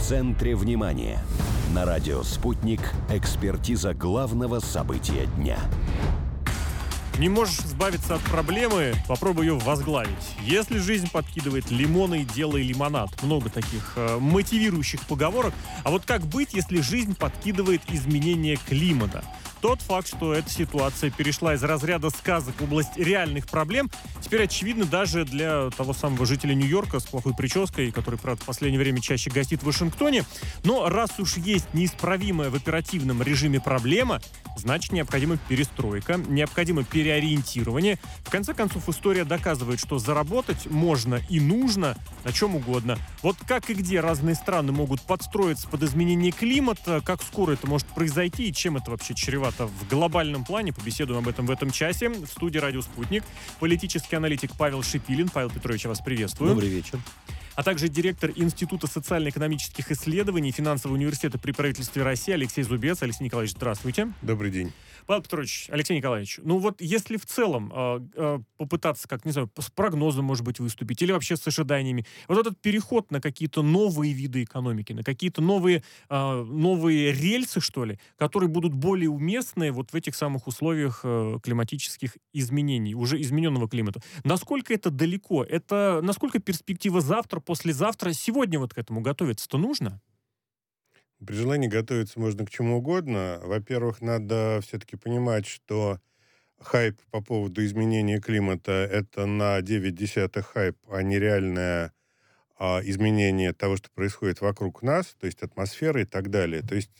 центре внимания. На радио «Спутник» экспертиза главного события дня. Не можешь избавиться от проблемы, попробуй ее возглавить. Если жизнь подкидывает лимоны, делай лимонад. Много таких мотивирующих поговорок. А вот как быть, если жизнь подкидывает изменение климата? Тот факт, что эта ситуация перешла из разряда сказок в область реальных проблем, теперь очевидно даже для того самого жителя Нью-Йорка с плохой прической, который, правда, в последнее время чаще гостит в Вашингтоне. Но раз уж есть неисправимая в оперативном режиме проблема, значит, необходима перестройка, необходимо переориентирование. В конце концов, история доказывает, что заработать можно и нужно на чем угодно. Вот как и где разные страны могут подстроиться под изменение климата, как скоро это может произойти и чем это вообще чревато в глобальном плане, побеседуем об этом в этом часе. В студии «Радио Спутник» политический аналитик Павел Шипилин. Павел Петрович, я вас приветствую. Добрый вечер. А также директор Института социально-экономических исследований и финансового университета при правительстве России Алексей Зубец. Алексей Николаевич, здравствуйте. Добрый день. Павел Петрович, Алексей Николаевич, ну вот если в целом попытаться, как, не знаю, с прогнозом, может быть, выступить, или вообще с ожиданиями, вот этот переход на какие-то новые виды экономики, на какие-то новые рельсы, что ли, которые будут более уместны вот в этих самых условиях климатических изменений, уже измененного климата. Насколько это далеко? Это насколько перспектива завтра, послезавтра, сегодня вот к этому готовиться-то нужно? При желании готовиться можно к чему угодно. Во-первых, надо все-таки понимать, что хайп по поводу изменения климата — это на 9 хайп, а не реальное изменение того, что происходит вокруг нас, то есть атмосферы и так далее. То есть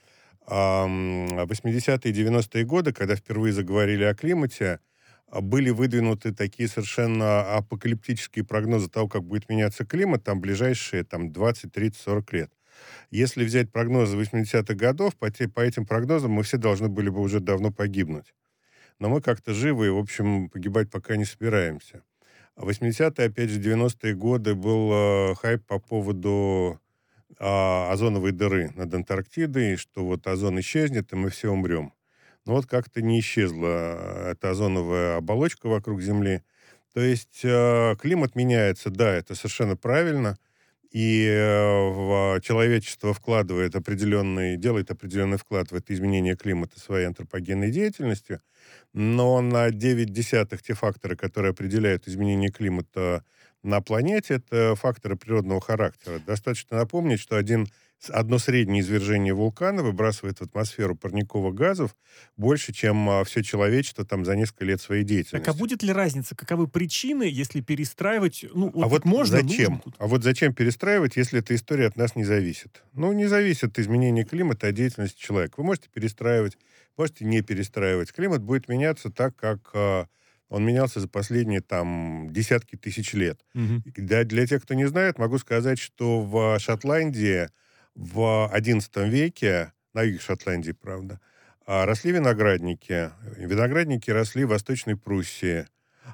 80-е и 90-е годы, когда впервые заговорили о климате, были выдвинуты такие совершенно апокалиптические прогнозы того, как будет меняться климат там ближайшие 20, 30, 40 лет. Если взять прогнозы 80-х годов, по этим прогнозам мы все должны были бы уже давно погибнуть. Но мы как-то живы и, в общем, погибать пока не собираемся. А 80-е, опять же, 90-е годы был хайп по поводу озоновой дыры над Антарктидой, что вот озон исчезнет, и мы все умрем. Но вот как-то не исчезла эта озоновая оболочка вокруг Земли. То есть климат меняется, да, это совершенно правильно. И человечество делает определенный вклад в это изменение климата своей антропогенной деятельностью, но на 9 десятых те факторы, которые определяют изменение климата на планете, это факторы природного характера. Достаточно напомнить, что одно среднее извержение вулкана выбрасывает в атмосферу парниковых газов больше, чем все человечество за несколько лет своей деятельности. Так а будет ли разница, каковы причины, если перестраивать? Зачем? А вот зачем перестраивать, если эта история от нас не зависит? Не зависит от изменения климата от деятельности человека. Вы можете перестраивать, можете не перестраивать. Климат будет меняться так, как он менялся за последние десятки тысяч лет. Угу. Для тех, кто не знает, могу сказать, что в Шотландии в XI веке, на юге Шотландии, правда, росли виноградники. Виноградники росли в Восточной Пруссии.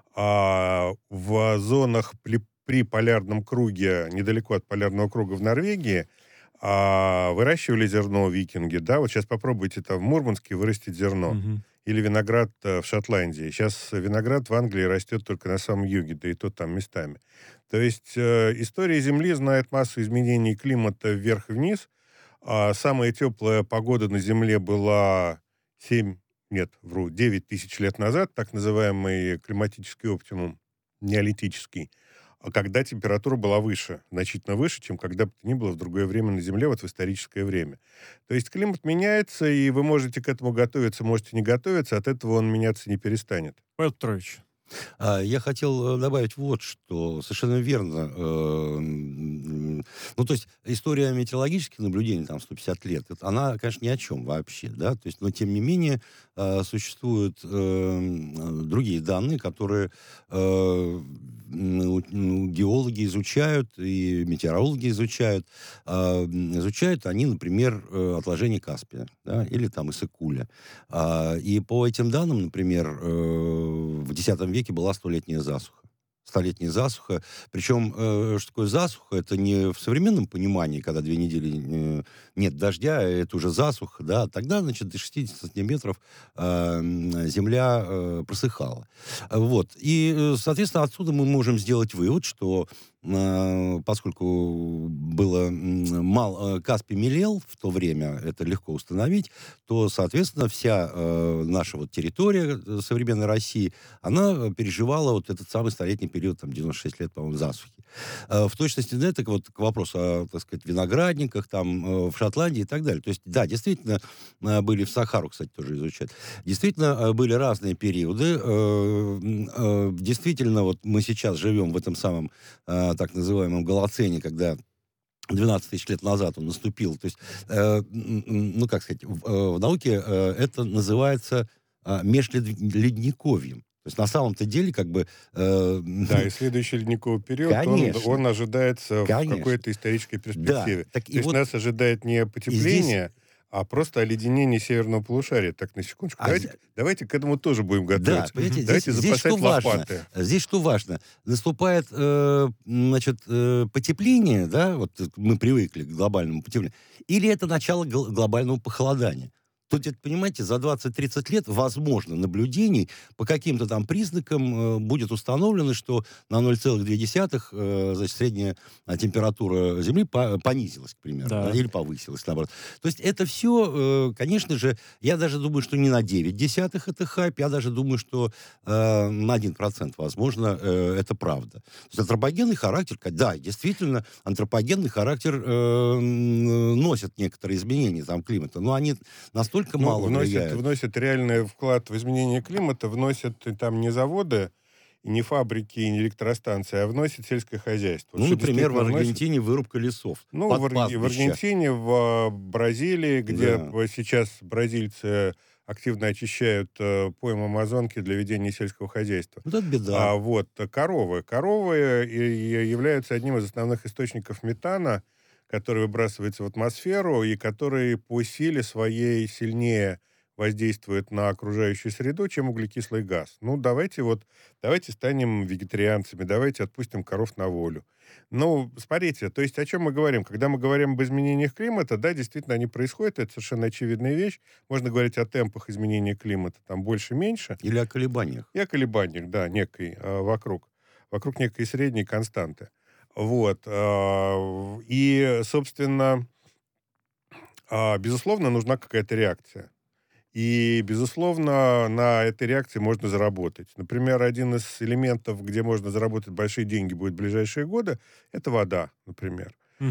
В зонах при полярном круге, недалеко от полярного круга в Норвегии, выращивали зерно викинги. Да, вот сейчас попробуйте в Мурманске вырастить зерно. Угу. Или виноград в Шотландии. Сейчас виноград в Англии растет только на самом юге, да и то там местами. То есть история Земли знает массу изменений климата вверх и вниз. Самая теплая погода на Земле была 9 тысяч лет назад, так называемый климатический оптимум, неолитический, когда температура была выше, значительно выше, чем когда бы то ни было в другое время на Земле, в историческое время. То есть климат меняется, и вы можете к этому готовиться, можете не готовиться, от этого он меняться не перестанет. Павел Петрович. Я хотел добавить вот что. Совершенно верно. То есть история метеорологических наблюдений, 150 лет, она, конечно, ни о чем вообще, да, то есть, но тем не менее существуют другие данные, которые геологи изучают и метеорологи изучают. Изучают они, например, отложение Каспия, да, или Иссык-Куля. И по этим данным, например, в X веке была столетняя засуха. Столетняя засуха. Причем, что такое засуха? Это не в современном понимании, когда 2 недели нет дождя, это уже засуха, да. Тогда, до 60 сантиметров земля просыхала. Вот. И, соответственно, отсюда мы можем сделать вывод, что поскольку было мало, Каспий мелел в то время, это легко установить, то, соответственно, вся наша вот территория современной России, она переживала вот этот самый столетний период, там, 96 лет, по-моему, засухи. В точности, да, это вот к вопросу о, так сказать, виноградниках, там, в Шотландии и так далее. То есть, да, действительно, были в Сахару, кстати, тоже изучать. Действительно, были разные периоды. Действительно, вот мы сейчас живем в этом самом так называемом Голоцене, когда 12 тысяч лет назад он наступил. То есть, ну, как сказать, в науке это называется межледниковьем. То есть, на самом-то деле, как бы... Да, и следующий ледниковый период, он ожидается в какой-то исторической перспективе. Да, так То есть вот нас ожидает не потепление, а просто оледенение северного полушария. Так, на секундочку. Давайте к этому тоже будем готовиться. Да, давайте запасать лопаты. Здесь что важно? Наступает, значит, потепление, да, вот мы привыкли к глобальному потеплению, или это начало глобального похолодания? Тут, понимаете, за 20-30 лет, возможно, наблюдений по каким-то там признакам будет установлено, что на 0,2 значит, средняя температура Земли понизилась, к примеру, Да. или повысилась, наоборот. То есть это все, конечно же, я даже думаю, что не на 0,9 это хайп, я даже думаю, что на 1%, возможно, это правда. То есть антропогенный характер, да, действительно, антропогенный характер носит некоторые изменения там климата, но они настолько мало влияют. Вносят реальный вклад в изменение климата, вносят там не заводы, не фабрики, не электростанции, а вносит сельское хозяйство. Ну, например, в Аргентине вырубка лесов. Ну, в Аргентине, в Бразилии, где сейчас бразильцы активно очищают пойму Амазонки для ведения сельского хозяйства. Вот это беда. Коровы. Коровы являются одним из основных источников метана, который выбрасывается в атмосферу и который по силе своей сильнее воздействует на окружающую среду, чем углекислый газ. Ну, давайте станем вегетарианцами, давайте отпустим коров на волю. Ну, смотрите, то есть о чем мы говорим? Когда мы говорим об изменениях климата, да, действительно они происходят, это совершенно очевидная вещь. Можно говорить о темпах изменения климата, там больше-меньше. Или о колебаниях. И о колебаниях, да, некой, вокруг некой средней константы. И, собственно, безусловно, нужна какая-то реакция. И, безусловно, на этой реакции можно заработать. Например, один из элементов, где можно заработать большие деньги будет в ближайшие годы, это вода, например.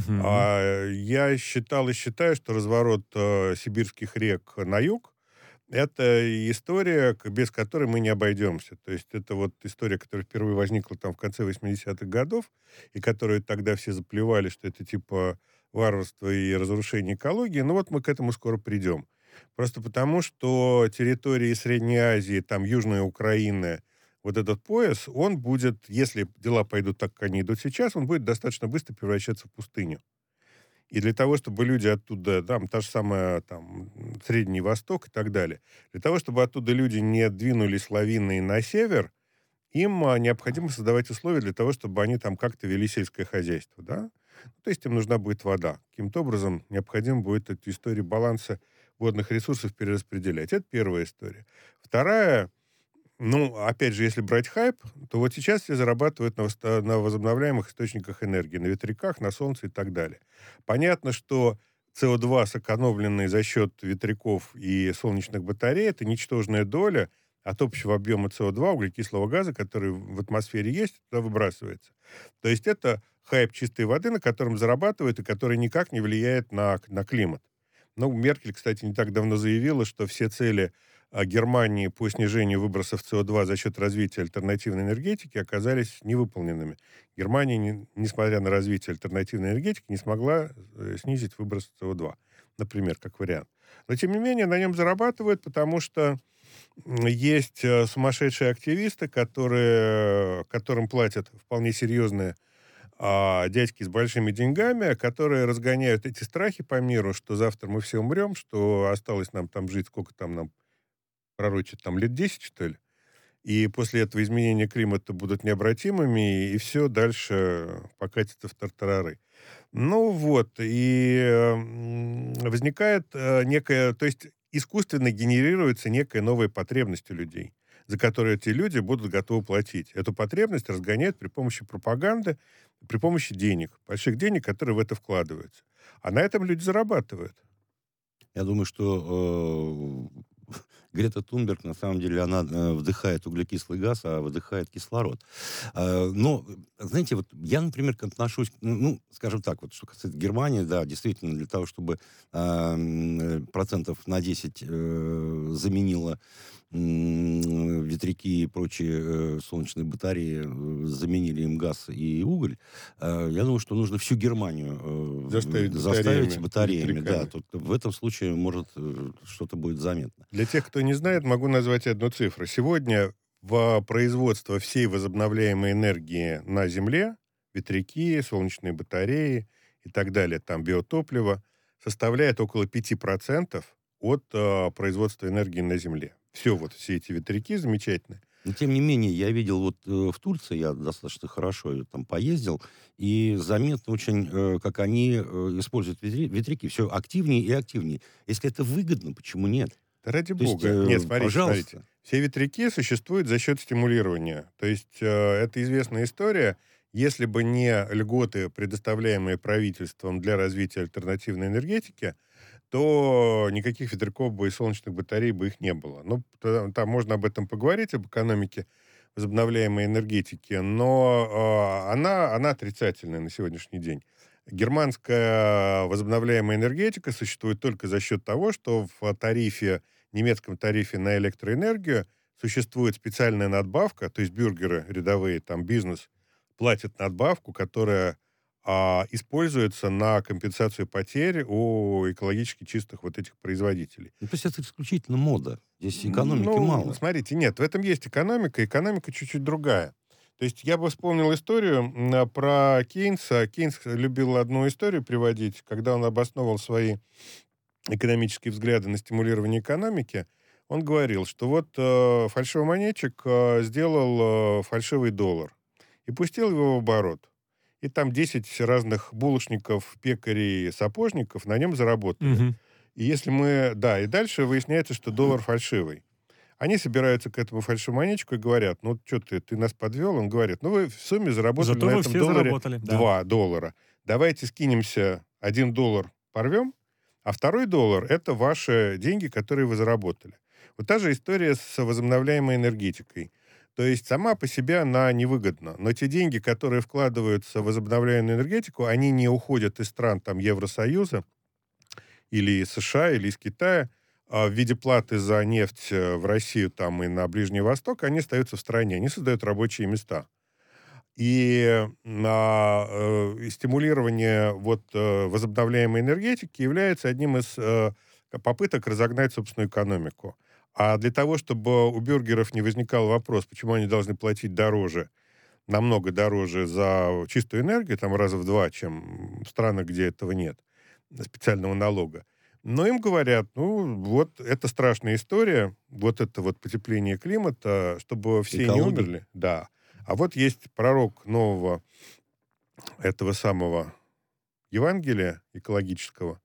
Я считал и считаю, что разворот сибирских рек на юг — это история, без которой мы не обойдемся. То есть это вот история, которая впервые возникла там в конце 80-х годов, и которую тогда все заплевали, что это типа варварство и разрушение экологии. Но вот мы к этому скоро придем. Просто потому, что территории Средней Азии, там Южная Украина, вот этот пояс, он будет, если дела пойдут так, как они идут сейчас, он будет достаточно быстро превращаться в пустыню. И для того, чтобы люди оттуда, там, та же самая, там, Средний Восток и так далее, для того, чтобы оттуда люди не двинулись лавиной на север, им необходимо создавать условия для того, чтобы они там как-то вели сельское хозяйство, да? То есть им нужна будет вода. Каким-то образом необходимо будет эту историю баланса водных ресурсов перераспределять. Это первая история. Вторая, опять же, если брать хайп, то вот сейчас все зарабатывают на возобновляемых источниках энергии, на ветряках, на солнце и так далее. Понятно, что СО2, сэкономленный за счет ветряков и солнечных батарей, это ничтожная доля от общего объема СО2, углекислого газа, который в атмосфере есть, туда выбрасывается. То есть это хайп чистой воды, на котором зарабатывают и который никак не влияет на климат. Меркель, кстати, не так давно заявила, что все цели Германии по снижению выбросов СО2 за счет развития альтернативной энергетики оказались невыполненными. Германия, несмотря на развитие альтернативной энергетики, не смогла снизить выброс СО2, например, как вариант. Но, тем не менее, на нем зарабатывают, потому что есть сумасшедшие активисты, которым платят вполне серьезные дядьки с большими деньгами, которые разгоняют эти страхи по миру, что завтра мы все умрем, что осталось нам там жить, сколько там нам пророчат, там лет 10, что ли? И после этого изменения климата будут необратимыми, и все дальше покатится в тартарары. И возникает некая, то есть искусственно генерируется некая новая потребность у людей, за которую эти люди будут готовы платить. Эту потребность разгоняют при помощи пропаганды, при помощи денег, больших денег, которые в это вкладываются. А на этом люди зарабатывают. Я думаю, что Грета Тунберг, на самом деле, она вдыхает углекислый газ, а выдыхает кислород. Но, знаете, вот я, например, отношусь, ну, скажем так, вот что касается Германии, да, действительно, для того, чтобы процентов на 10 заменила ветряки и прочие солнечные батареи, заменили им газ и уголь, я думаю, что нужно всю Германию заставить батареями. Да, тут в этом случае, может, что-то будет заметно. Для тех, кто не знает, могу назвать одну цифру. Сегодня в производство всей возобновляемой энергии на Земле, ветряки, солнечные батареи и так далее, там биотопливо, составляет около 5% от производства энергии на Земле. Все эти ветряки замечательные. Но, тем не менее, я видел вот в Турции, я достаточно хорошо там поездил, и заметно очень, как они используют ветряки. Все активнее и активнее. Если это выгодно, почему нет? Да ради То есть, бога. Нет, пожалуйста. смотрите. Все ветряки существуют за счет стимулирования. То есть это известная история. Если бы не льготы, предоставляемые правительством для развития альтернативной энергетики, то никаких ветряков бы и солнечных батарей бы их не было. Ну, там можно об этом поговорить, об экономике возобновляемой энергетики, но она отрицательная на сегодняшний день. Германская возобновляемая энергетика существует только за счет того, что в немецком тарифе на электроэнергию существует специальная надбавка, то есть бюргеры рядовые, там бизнес, платят надбавку, которая используется на компенсацию потерь у экологически чистых вот этих производителей. Ну, то есть это исключительно мода. Здесь экономики мало. Смотрите, нет, в этом есть экономика. Экономика чуть-чуть другая. То есть я бы вспомнил историю про Кейнса. Кейнс любил одну историю приводить, когда он обосновывал свои экономические взгляды на стимулирование экономики. Он говорил, что вот фальшивомонетчик сделал фальшивый доллар и пустил его в оборот. И там 10 разных булочников, пекарей, сапожников на нем заработали. Мгм. И если мы... Да, и дальше выясняется, что доллар фальшивый. Они собираются к этому фальшивомонетчику и говорят, ну, что ты нас подвел? Он говорит, ну, вы в сумме заработали Зато на вы этом все долларе заработали. Да. 2 доллара. Давайте скинемся, $1 порвем, а $2 это ваши деньги, которые вы заработали. Вот та же история с возобновляемой энергетикой. То есть сама по себе она невыгодна. Но те деньги, которые вкладываются в возобновляемую энергетику, они не уходят из стран там, Евросоюза или из США, или из Китая в виде платы за нефть в Россию там, и на Ближний Восток, они остаются в стране, они создают рабочие места. И стимулирование возобновляемой энергетики является одним из попыток разогнать собственную экономику. А для того, чтобы у бюргеров не возникал вопрос, почему они должны платить дороже, намного дороже за чистую энергию, там раза в 2, чем в странах, где этого нет, специального налога. Но им говорят, ну, вот это страшная история, вот это вот потепление климата, чтобы все не умерли. Да. А вот есть пророк нового этого самого Евангелия экологического,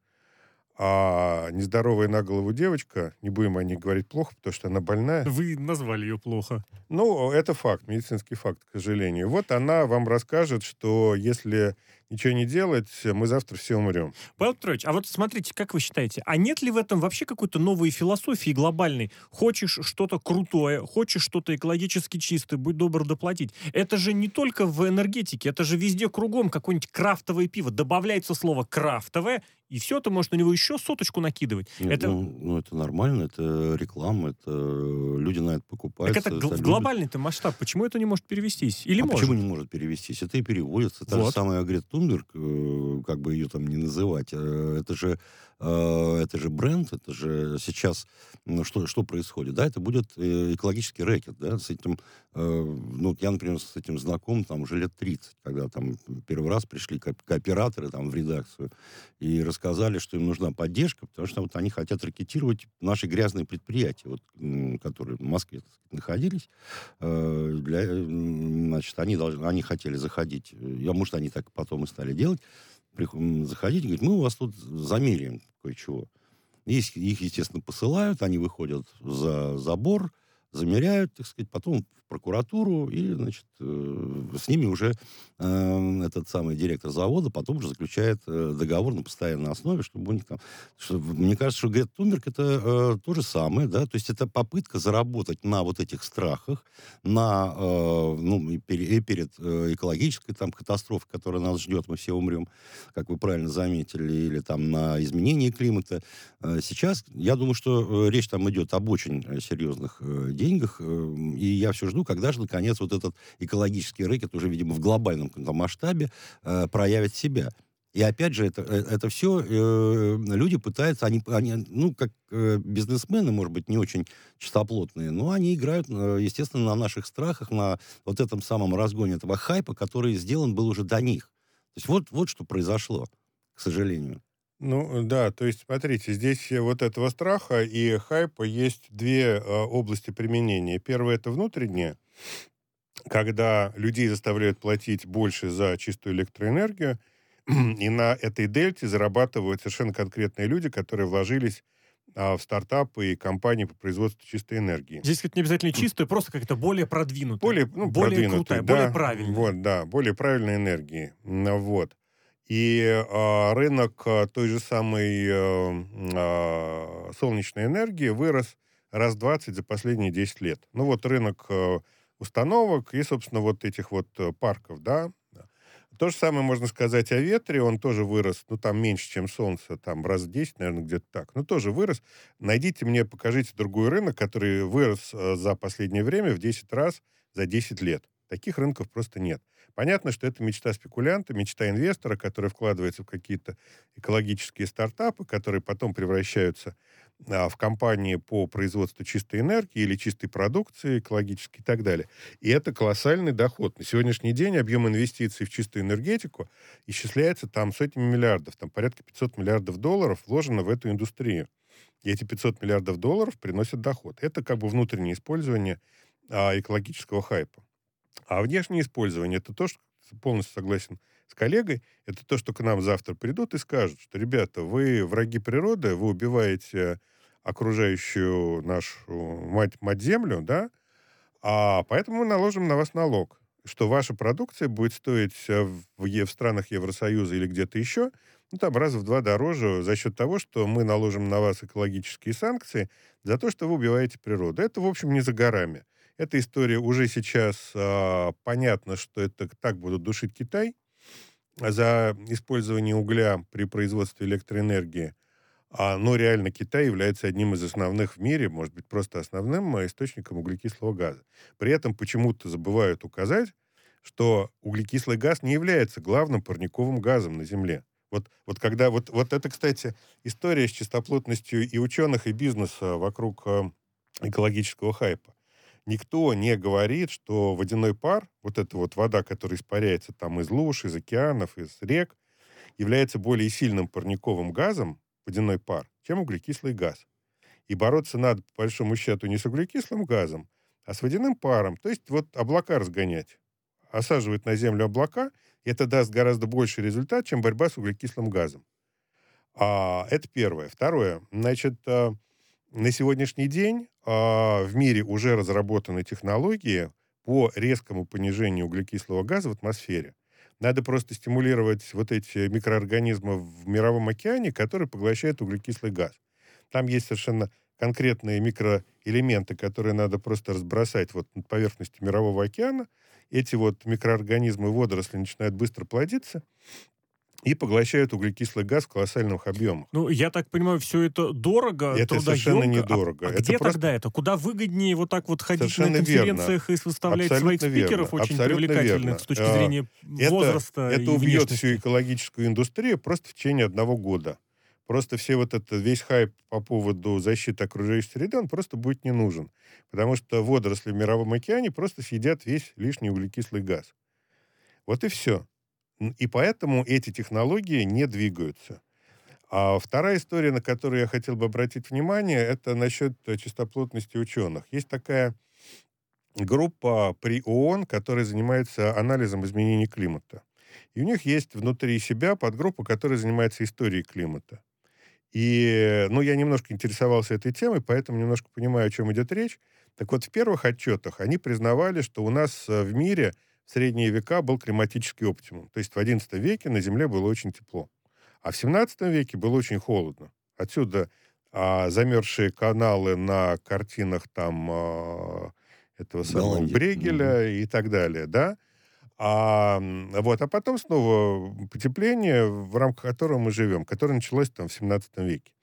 а нездоровая на голову девочка, не будем о ней говорить плохо, потому что она больная. Вы назвали ее плохо. Ну, это факт, медицинский факт, к сожалению. Вот она вам расскажет, что если ничего не делать, мы завтра все умрем. Павел Петрович, а вот смотрите, как вы считаете, а нет ли в этом вообще какой-то новой философии глобальной? Хочешь что-то крутое, хочешь что-то экологически чистое, будь добр доплатить. Это же не только в энергетике, это же везде кругом какое-нибудь крафтовое пиво. Добавляется слово «крафтовое», и все, ты можешь на него еще соточку накидывать. Нет, это... это нормально, это реклама, это люди на это покупают. Так это глобальный-то масштаб. Почему это не может перевестись? Или может? Почему не может перевестись? Это и переводится. Та же самая Грета Тунберг, как бы ее там не называть, это же бренд, это же сейчас, что происходит? Да, это будет экологический рэкет, да, с этим, я, например, с этим знаком там уже лет 30, когда там первый раз пришли кооператоры там в редакцию и рассказали, что им нужна поддержка, потому что вот они хотят ракетировать наши грязные предприятия, вот, которые в Москве, так сказать, находились, значит, они хотели заходить, может, они так потом и стали делать, заходить и говорить, мы у вас тут замеряем кое-чего. Их, естественно, посылают, они выходят за забор, замеряют, так сказать, потом в прокуратуру, и, значит, с ними уже этот самый директор завода потом уже заключает договор на постоянной основе, чтобы у них там... мне кажется, что Грета Тунберг это то же самое, да, то есть это попытка заработать на вот этих страхах, на, и перед экологической там катастрофой, которая нас ждет, мы все умрем, как вы правильно заметили, или там на изменение климата. Сейчас, я думаю, что речь там идет об очень серьезных деньгах, и я все жду, когда же, наконец, вот этот экологический рэкет уже, видимо, в глобальном каком-то масштабе проявит себя. И опять же, это все люди пытаются, ну, как бизнесмены, может быть, не очень чистоплотные, но они играют, естественно, на наших страхах, на вот этом самом разгоне этого хайпа, который сделан был уже до них. То есть вот что произошло, к сожалению. Ну, да, то есть, смотрите, здесь вот этого страха и хайпа есть две области применения. Первое — это внутреннее, когда людей заставляют платить больше за чистую электроэнергию, и на этой дельте зарабатывают совершенно конкретные люди, которые вложились в стартапы и компании по производству чистой энергии. Здесь, кстати, не обязательно чистая, просто как-то более продвинутая. Более более продвинутые, крутая, да, более правильная. вот, да, более правильной энергии. Вот. И рынок той же самой солнечной энергии вырос раз 20 за последние 10 лет. Ну вот рынок установок и, собственно, вот этих вот парков, да. То же самое можно сказать о ветре, он тоже вырос, ну, там меньше, чем солнце, там раз в 10, наверное, где-то так. Ну, тоже вырос. Найдите мне, покажите другой рынок, который вырос за последнее время в 10 раз за 10 лет. Таких рынков просто нет. Понятно, что это мечта спекулянта, мечта инвестора, который вкладывается в какие-то экологические стартапы, которые потом превращаются в компании по производству чистой энергии или чистой продукции экологической и так далее. И это колоссальный доход. На сегодняшний день объем инвестиций в чистую энергетику исчисляется там сотнями миллиардов. Там порядка 500 миллиардов долларов вложено в эту индустрию. И эти 500 миллиардов долларов приносят доход. Это как бы внутреннее использование экологического хайпа. А внешнее использование — это то, что, полностью согласен с коллегой, это то, что к нам завтра придут и скажут, что, ребята, вы враги природы, вы убиваете окружающую нашу мать-землю, да, а поэтому мы наложим на вас налог, что ваша продукция будет стоить в странах Евросоюза или где-то еще, ну, там раза в 2 дороже за счет того, что мы наложим на вас экологические санкции за то, что вы убиваете природу. Это, в общем, не за горами. Эта история уже сейчас понятно, что это так будут душить Китай за использование угля при производстве электроэнергии. Но реально Китай является одним из основных в мире, может быть, просто основным источником углекислого газа. При этом почему-то забывают указать, что углекислый газ не является главным парниковым газом на Земле. Вот когда вот это, кстати, история с чистоплотностью и ученых, и бизнеса вокруг экологического хайпа. Никто не говорит, что водяной пар, вот эта вот вода, которая испаряется там из луж, из океанов, из рек, является более сильным парниковым газом, водяной пар, чем углекислый газ. И бороться надо, по большому счету, не с углекислым газом, а с водяным паром. То есть вот облака разгонять. Осаживать на землю облака, и это даст гораздо больший результат, чем борьба с углекислым газом. Это первое. Второе. Значит, на сегодняшний день в мире уже разработаны технологии по резкому понижению углекислого газа в атмосфере. Надо просто стимулировать вот эти микроорганизмы в мировом океане, которые поглощают углекислый газ. Там есть совершенно конкретные микроэлементы, которые надо просто разбросать вот над поверхностью мирового океана. Эти вот микроорганизмы, водоросли начинают быстро плодиться и поглощают углекислый газ в колоссальных объемах. Ну, я так понимаю, все это дорого, Это трудоемко. совершенно недорого. А Это где просто... тогда это? Куда выгоднее вот так вот ходить Совершенно на конференциях и выставлять Абсолютно своих спикеров верно. очень Абсолютно привлекательных верно. с точки зрения возраста и Это убьет внешности? всю экологическую индустрию просто в течение 1 года. Просто весь хайп по поводу защиты окружающей среды, он просто будет не нужен. Потому что водоросли в мировом океане просто съедят весь лишний углекислый газ. Вот и все. И поэтому эти технологии не двигаются. А вторая история, на которую я хотел бы обратить внимание, это насчет чистоплотности ученых. Есть такая группа при ООН, которая занимается анализом изменений климата. И у них есть внутри себя подгруппа, которая занимается историей климата. И, я немножко интересовался этой темой, поэтому немножко понимаю, о чем идет речь. Так вот, в первых отчетах они признавали, что у нас в мире в средние века был климатический оптимум. То есть в XI веке на Земле было очень тепло. А в XVII веке было очень холодно. Отсюда замерзшие каналы на картинах там этого самого Голландии. Брегеля и так далее, да? А потом снова потепление, в рамках которого мы живем, которое началось там в XVII веке.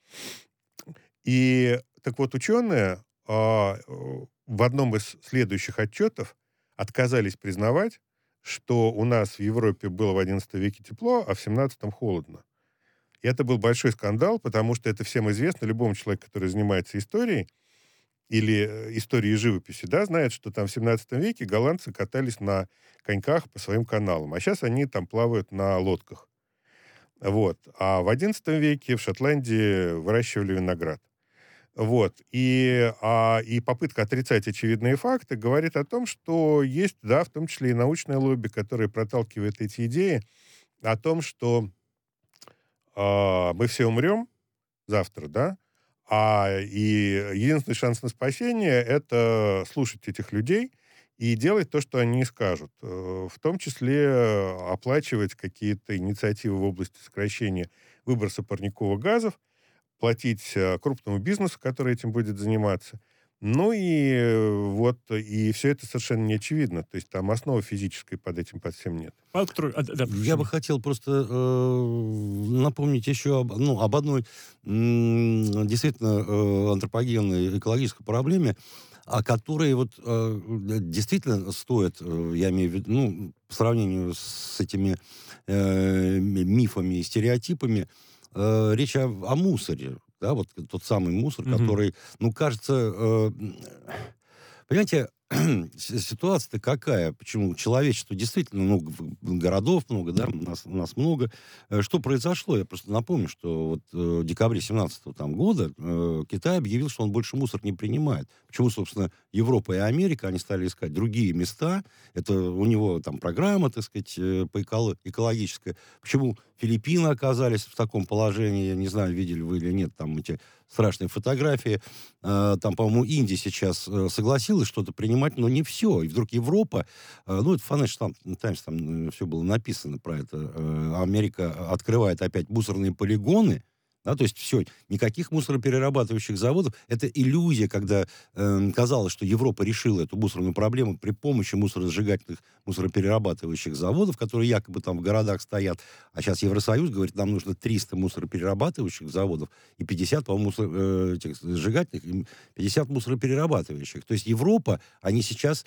И так вот ученые в одном из следующих отчетов отказались признавать, что у нас в Европе было в XI веке тепло, а в XVII холодно. И это был большой скандал, потому что это всем известно, любому человеку, который занимается историей или историей живописи, да, знает, что там в XVII веке голландцы катались на коньках по своим каналам, а сейчас они там плавают на лодках. Вот. А в XI веке в Шотландии выращивали виноград. Вот. И попытка отрицать очевидные факты говорит о том, что есть, да, в том числе и научное лобби, которое проталкивает эти идеи о том, что мы все умрем завтра, да, и единственный шанс на спасение — это слушать этих людей и делать то, что они скажут. В том числе оплачивать какие-то инициативы в области сокращения выброса парниковых газов, платить крупному бизнесу, который этим будет заниматься. Ну и все это совершенно не очевидно. То есть там основы физической под этим под всем нет. Я бы хотел просто напомнить еще об одной действительно антропогенной экологической проблеме, о которой действительно стоит, я имею в виду, по сравнению с этими мифами и стереотипами, речь о мусоре. Да, вот тот самый мусор, который, кажется... Понимаете, ситуация-то какая? Почему человечество действительно много, городов много, да, у нас много. Что произошло? Я просто напомню, что вот в декабре 2017 года Китай объявил, что он больше мусор не принимает. Почему, собственно, Европа и Америка, они стали искать другие места. Это у него там программа, так сказать, экологическая. Почему Филиппины оказались в таком положении? Я не знаю, видели вы или нет там эти страшные фотографии. Там, по-моему, Индия сейчас согласилась что-то принимать, но не все. И вдруг Европа, это Financial Times, там все было написано про это. Америка открывает опять мусорные полигоны. Да, то есть все, никаких мусороперерабатывающих заводов. Это иллюзия, когда казалось, что Европа решила эту мусорную проблему при помощи мусоросжигательных, мусороперерабатывающих заводов, которые якобы там в городах стоят. А сейчас Евросоюз говорит, нам нужно 300 мусороперерабатывающих заводов и 50, по-моему, этих сжигательных, и 50 мусороперерабатывающих. То есть Европа, они сейчас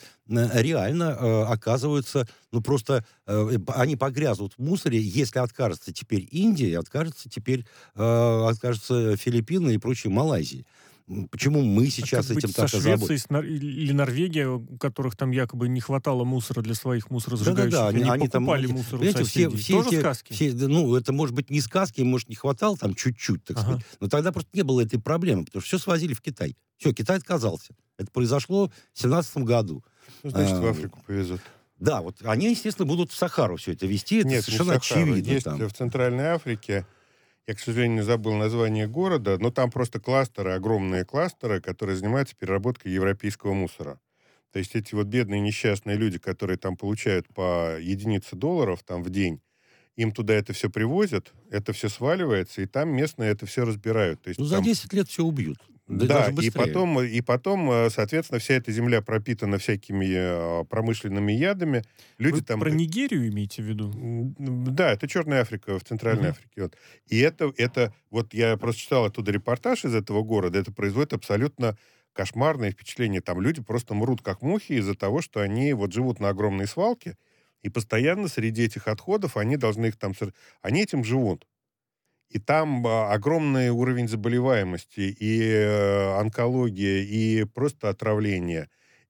реально оказываются, просто они погрязнут в мусоре, если откажется теперь Индия, откажется теперь откажутся Филиппины и прочие Малайзии. Почему мы сейчас этим так озаботились? Со Швецией или Норвегия, у которых там якобы не хватало мусора для своих мусоросжигающих, они покупали там, мусор у соседей. Тоже сказки? Это может быть не сказки, может не хватало там чуть-чуть, так сказать. Но тогда просто не было этой проблемы, потому что все свозили в Китай. Все, Китай отказался. Это произошло в 2017 году. Значит, в Африку повезут. Да, вот они, естественно, будут в Сахару все это везти. Это Нет, совершенно очевидно. Есть там. В Центральной Африке, я, к сожалению, забыл название города, но там просто кластеры, огромные кластеры, которые занимаются переработкой европейского мусора. То есть эти вот бедные несчастные люди, которые там получают по единице долларов там в день, им туда это все привозят, это все сваливается, и там местные это все разбирают. То есть, за 10 лет все убьют. Да, и потом, соответственно, вся эта земля пропитана всякими промышленными ядами. Люди Вы там... про Нигерию имеете в виду? Да, это Черная Африка, в Центральной Африке. Вот. И это, вот я просто читал оттуда репортаж из этого города, это производит абсолютно кошмарное впечатление. Там люди просто мрут как мухи из-за того, что они вот живут на огромной свалке, и постоянно среди этих отходов они должны их там... Они этим живут. И там огромный уровень заболеваемости, и онкология, и просто отравление,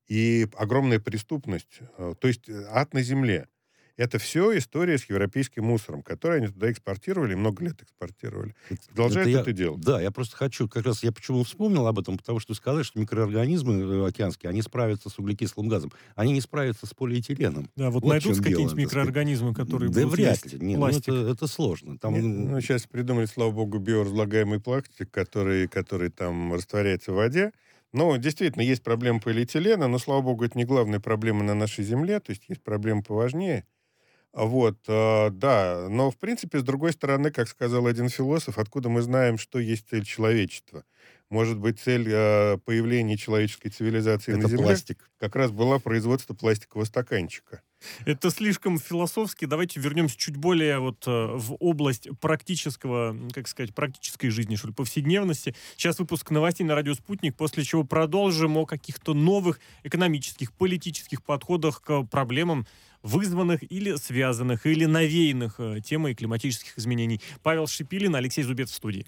и огромная преступность. То есть ад на земле. Это все история с европейским мусором, который они туда экспортировали, много лет экспортировали. Продолжают это делать. Да, я просто хочу, как раз я почему вспомнил об этом, потому что сказали, что микроорганизмы океанские, они справятся с углекислым газом. Они не справятся с полиэтиленом. Да, вот найдутся какие-нибудь микроорганизмы, которые да будут вряд ли. пластик. Это сложно. Там... сейчас придумали, слава богу, биоразлагаемый пластик, который там растворяется в воде. Ну, действительно, есть проблема полиэтилена, но, слава богу, это не главная проблема на нашей Земле, то есть есть проблемы поважнее. Вот, да, но, в принципе, с другой стороны, как сказал один философ, откуда мы знаем, что есть цель человечества? Может быть, цель появления человеческой цивилизации на Это Земле пластик. как раз была производство пластикового стаканчика. Это слишком философски. Давайте вернемся чуть более в область практического, как сказать, практической жизни, что ли, повседневности. Сейчас выпуск новостей на радио «Спутник», после чего продолжим о каких-то новых экономических, политических подходах к проблемам, вызванных или связанных, или навеянных темой климатических изменений. Павел Шипилин, Алексей Зубец в студии.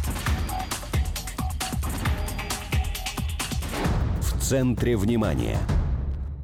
В центре внимания.